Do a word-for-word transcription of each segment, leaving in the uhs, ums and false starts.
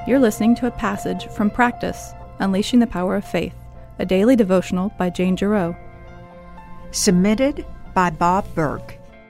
You're listening to a passage from Practice, Unleashing the Power of Faith, a daily devotional by Jane Giroux. Submitted by Bob Burke.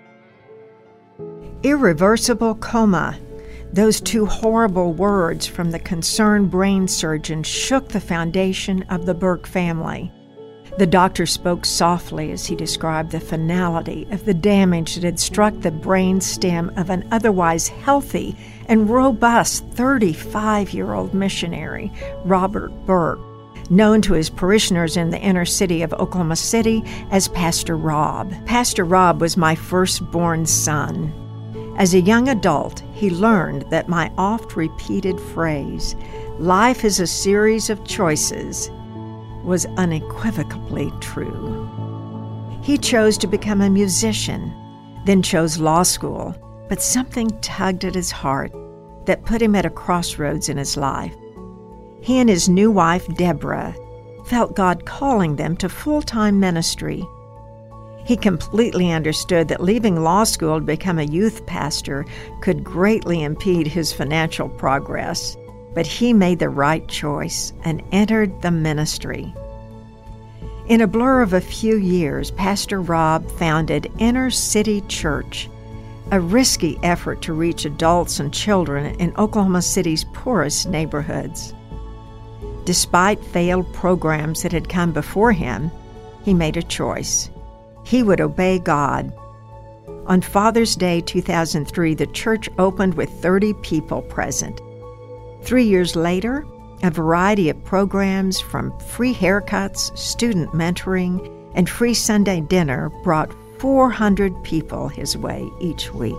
Irreversible coma. Those two horrible words from the concerned brain surgeon shook the foundation of the Burke family. The doctor spoke softly as he described the finality of the damage that had struck the brain stem of an otherwise healthy and robust thirty-five-year-old missionary, Robert Burke, known to his parishioners in the inner city of Oklahoma City as Pastor Rob. Pastor Rob was my firstborn son. As a young adult, he learned that my oft-repeated phrase, "Life is a series of choices," was unequivocally true. He chose to become a musician, then chose law school, but something tugged at his heart that put him at a crossroads in his life. He and his new wife, Deborah, felt God calling them to full-time ministry. He completely understood that leaving law school to become a youth pastor could greatly impede his financial progress, but he made the right choice and entered the ministry. In a blur of a few years, Pastor Rob founded Inner City Church, a risky effort to reach adults and children in Oklahoma City's poorest neighborhoods. Despite failed programs that had come before him, he made a choice. He would obey God. On Father's Day two thousand three, the church opened with thirty people present. Three years later, a variety of programs from free haircuts, student mentoring, and free Sunday dinner brought four hundred people his way each week.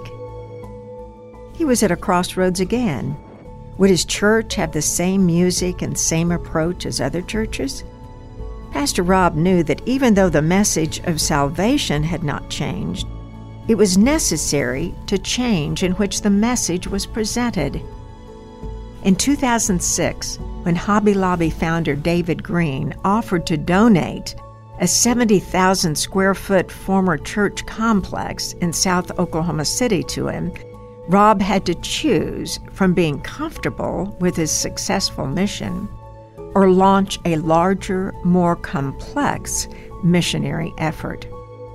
He was at a crossroads again. Would his church have the same music and same approach as other churches? Pastor Rob knew that even though the message of salvation had not changed, it was necessary to change in which the message was presented. In two thousand six, when Hobby Lobby founder David Green offered to donate a seventy thousand square foot former church complex in South Oklahoma City to him, Rob had to choose from being comfortable with his successful mission or launch a larger, more complex missionary effort.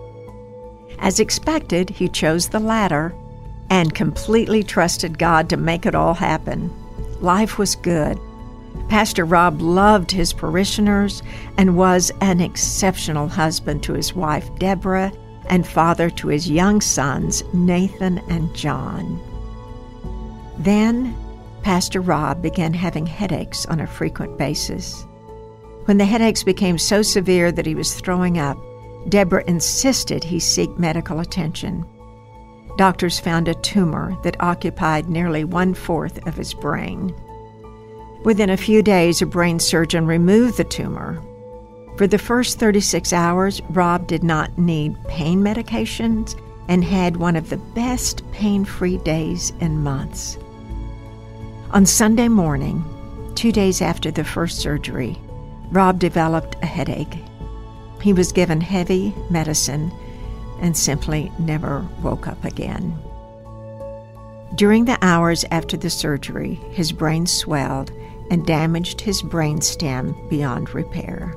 As expected, he chose the latter and completely trusted God to make it all happen. Life was good. Pastor Rob loved his parishioners and was an exceptional husband to his wife, Deborah, and father to his young sons, Nathan and John. Then, Pastor Rob began having headaches on a frequent basis. When the headaches became so severe that he was throwing up, Deborah insisted he seek medical attention. Doctors found a tumor that occupied nearly one-fourth of his brain. Within a few days, a brain surgeon removed the tumor. For the first thirty-six hours, Rob did not need pain medications and had one of the best pain-free days in months. On Sunday morning, two days after the first surgery, Rob developed a headache. He was given heavy medicine and simply never woke up again. During the hours after the surgery, his brain swelled and damaged his brainstem beyond repair.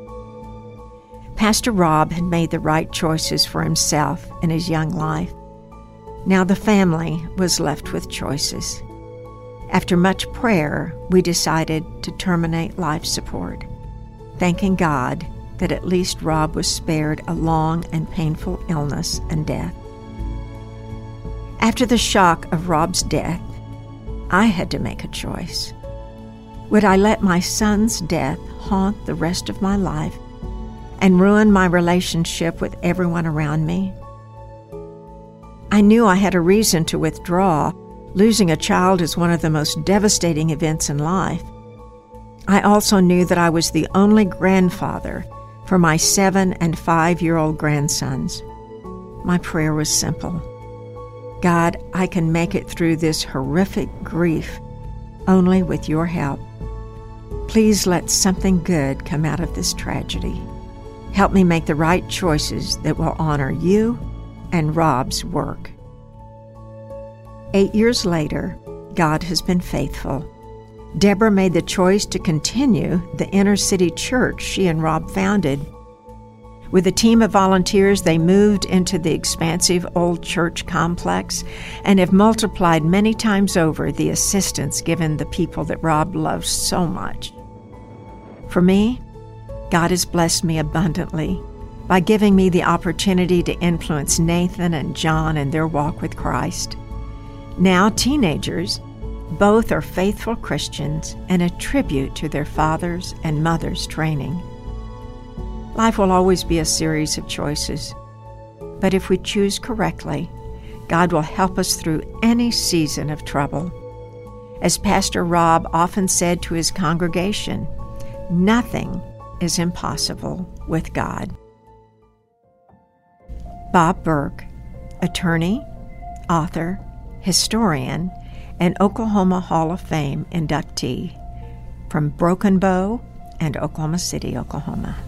Pastor Rob had made the right choices for himself in his young life. Now the family was left with choices. After much prayer, we decided to terminate life support, thanking God that at least Rob was spared a long and painful illness and death. After the shock of Rob's death, I had to make a choice. Would I let my son's death haunt the rest of my life and ruin my relationship with everyone around me? I knew I had a reason to withdraw. Losing a child is one of the most devastating events in life. I also knew that I was the only grandfather for my seven and five-year-old grandsons. My prayer was simple. God, I can make it through this horrific grief only with your help. Please let something good come out of this tragedy. Help me make the right choices that will honor you and Rob's work. Eight years later, God has been faithful. Deborah made the choice to continue the inner city church she and Rob founded. With a team of volunteers, they moved into the expansive old church complex and have multiplied many times over the assistance given the people that Rob loves so much. For me, God has blessed me abundantly by giving me the opportunity to influence Nathan and John in their walk with Christ. Now teenagers, both are faithful Christians and a tribute to their fathers' and mothers' training. Life will always be a series of choices, but if we choose correctly, God will help us through any season of trouble. As Pastor Rob often said to his congregation, nothing is impossible with God. Bob Burke, attorney, author, historian, and Oklahoma Hall of Fame inductee from Broken Bow and Oklahoma City, Oklahoma.